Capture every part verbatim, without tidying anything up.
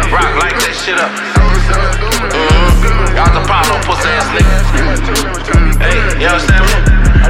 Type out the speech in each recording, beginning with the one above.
Rock, light that shit up. Mm-hmm. Y'all the problem, pussy ass nigga. Hey, you understand me?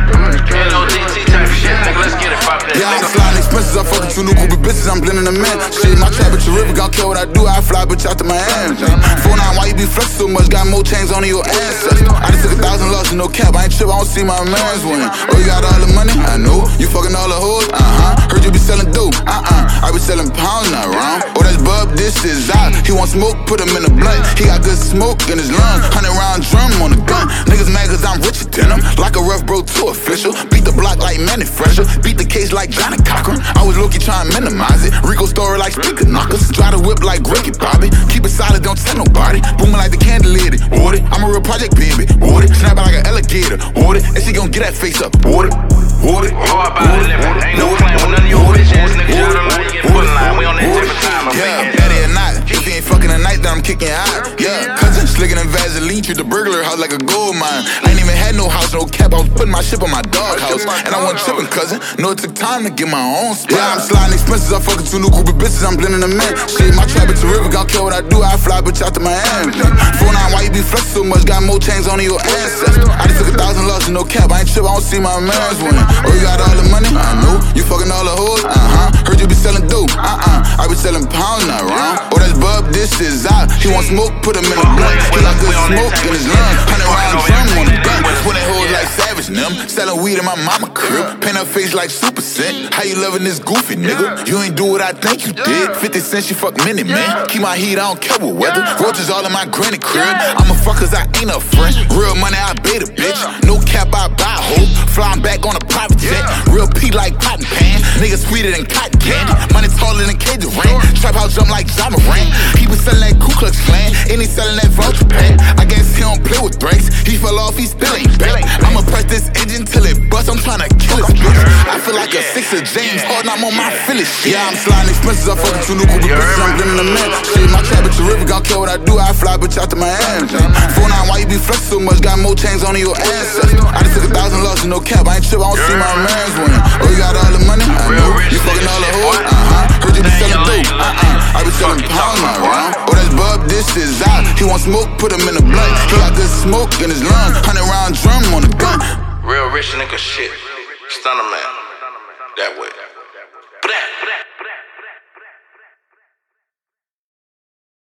N O D T type shit, nigga. Let's get it, fuck that. Yeah, I'm sliding expenses. I'm fucking two new group of bitches. I'm blending them in. Shit, my trap at your river. Gon' care what I do. I fly bitch out to Miami. Four nine, why you be flexing so much? Got more chains on your ancestors. I just took a thousand losses, no cap. I ain't trip. I don't see my mans winning. Oh, you got all the money? I know. You fucking all the hoes? Uh huh. Heard you be selling dope. Uh uh. I be selling pounds, not round. Oh, that's Bub. This is out. He want smoke, put him in the blunt. He got good smoke in his lungs. Hundred round drum on the gun. Niggas mad cause I'm richer than him. Like a rough bro to official. Beat the block like Manny Fresher. Beat the case like Johnny Cochran. I was low-key trying to minimize it. Rico story like speaker knockers. Try to whip like Ricky Bobby. Keep it solid, don't tell nobody. Booming like the candle lady. Order. I'm a real project baby. Order. Snapping like an alligator. Order. And she gon' get that face up. Order. Order. All about the living. Ain't no playing with none of your bitch ass niggas. Y'all don't like you get put in line. We on that different time. Yeah, daddy or not. If he ain't fucking tonight, then I'm kicking out. Yeah, cousin slicking in Vaseline. Treat the burglar house like a gold mine. I ain't even had no house, no cap. I was putting my ship on my dog house. And I wasn't tripping, cousin. No, it took time to get my own spot. Yeah, I'm sliding expenses. I'm fucking two new group of bitches. I'm blending them in. Shit, my trap at the river. Gon' care what I do. I fly bitch out to Miami. Four nine, why you be flexing so much? Got more chains on your ancestors. I just took a thousand losses, no cap. I ain't tripping. I don't see my mans winning. Oh, you got all the money? I know. You fucking all the hoes? Uh huh. Heard you be selling dope. Uh uh. I be selling pounds, not round. Oh, that's Bub. This is out. He want smoke, put him in the blunt. He got good smoke in his lungs. Hundred round drum on the gun. Pulling hoes like Savage them. Selling weed in my mama crib. Paint her face like Super Cent. How you loving this goofy nigga? You ain't do what I think you did. Fifty cents, you fuck Minute Man. Keep my heat, I don't care what weather. Roaches all in my granny crib. I'm a fuck cause I ain't a friend. Real money, I bait a bitch. No cap, I buy hope. Flying back on a private jet. Real P like cotton pan. Niggas sweeter than cotton candy. Money taller than K Durant. Trap house jump like John Moran. He was selling that Ku Klux Klan, and he selling that vulture pack. I guess he don't play with threats. He fell off, he still ain't back. I'ma press this engine till it busts. I'm tryna kill this bitch. I feel like a six of James Harden. I'm on my Phillies shit. Yeah, I'm sliding expenses. I'm fucking two new group of bitches. I'm blending them in. Shit, my trap at your river. Gon' care what I do. I fly bitch out to Miami. Four nine, why you be flexing so much? Got more chains on your ancestors. I just took a thousand losses, no cap. I ain't trip. I don't see my mans winning. Oh, you got all the money? I know. You fucking all the hoes? Uh huh. Heard you be selling dope. Uh uh. I be selling pounds, not round. Oh, that's Bub. This is out. He want smoke, put him in the blunt. He got good smoke in his lungs. Hundred round drum on the gun. Real rich nigga shit. Stunner man. That way.